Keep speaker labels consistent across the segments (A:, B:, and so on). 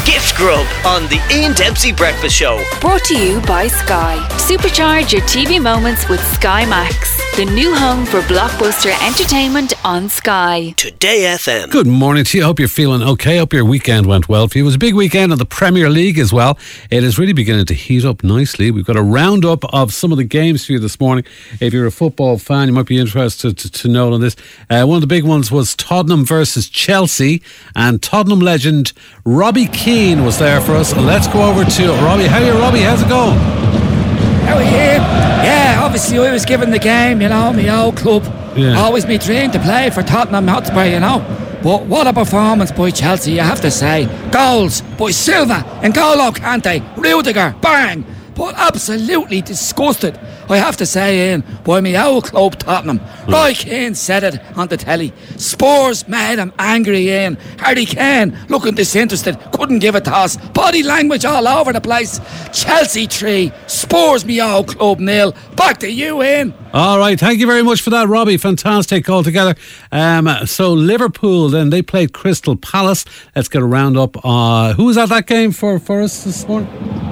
A: Gift Grub on the Ian Dempsey Breakfast Show.
B: Brought to you by Sky. Supercharge your TV moments with Sky Max, the new home for blockbuster entertainment on Sky.
A: Today FM.
C: Good morning to you. Hope you're feeling okay. Hope your weekend went well for you. It was a big weekend of the Premier League as well. It is really beginning to heat up nicely. We've got a roundup of some of the games for you this morning. If you're a football fan, you might be interested to know on this. One of the big ones was Tottenham versus Chelsea, and Tottenham legend Robbie Keane was there for us. Let's go over to Robbie. How are you, Robbie? How's it going?
D: How are you? Yeah, obviously I was given the game, my old club.
C: Yeah.
D: Always me dream to play for Tottenham Hotspur, But what a performance by Chelsea, you have to say. Goals by Silva, N'Golo Kante, Rudiger, bang! But absolutely disgusted, I have to say, Ian, by my old club Tottenham. Roy Keane said it on the telly. Spurs made him angry, Ian. Harry Kane looking disinterested, couldn't give a toss. Body language all over the place. Chelsea 3, Spurs me old club 0. Back to you, Ian.
C: All right, thank you very much for that, Robbie. Fantastic altogether. So Liverpool, then they played Crystal Palace. Let's get a round up. Who was at that game for us this morning?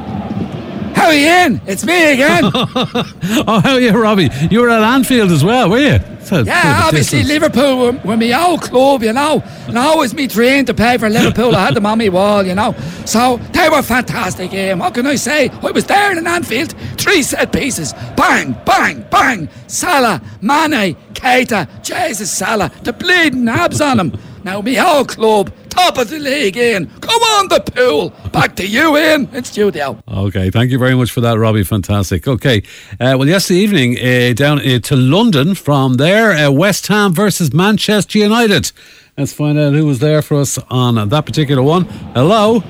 D: How are you, Ian? It's me again.
C: Oh, how are you, Robbie? You were at Anfield as well, were you?
D: Yeah, obviously Liverpool were my old club, And always me dream to play for Liverpool. I had them on my wall, So they were fantastic, Ian. What can I say? I was there in Anfield. 3 set pieces. Bang, bang, bang. Salah, Mane, Keita, Jesus Salah. The bleeding abs on him. Now, my whole club, top of the league, Ian. Come on, the pool. Back to you, Ian, in studio.
C: Okay, thank you very much for that, Robbie. Fantastic. Okay, well, yesterday evening, down to London from there, West Ham versus Manchester United. Let's find out who was there for us on that particular one. Hello.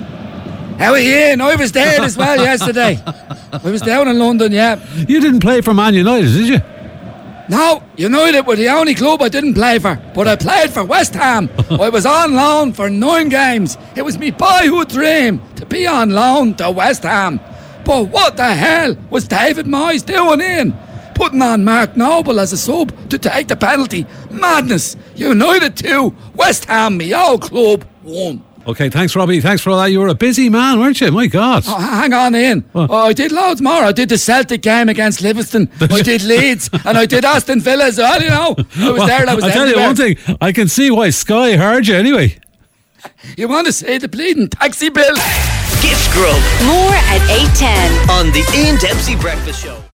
D: How are you, Ian? I was there as well yesterday. I was down in London, yeah.
C: You didn't play for Man United, did you?
D: No, United were the only club I didn't play for, but I played for West Ham. I was on loan for 9 games. It was me boyhood dream to be on loan to West Ham. But what the hell was David Moyes doing, Ian? Putting on Mark Noble as a sub to take the penalty. Madness. United 2, West Ham, me old club, 1.
C: Okay, thanks, Robbie. Thanks for all that. You were a busy man, weren't you? My God.
D: Oh, hang on, Ian. I did loads more. I did the Celtic game against Livingston. I did Leeds. And I did Aston Villa as well, I was there. I was
C: I'll tell you one thing. I can see why Sky heard you anyway.
D: You want to say the bleeding taxi bill?
A: Gift Grub.
B: More at 8:10
A: on the Ian Dempsey Breakfast Show.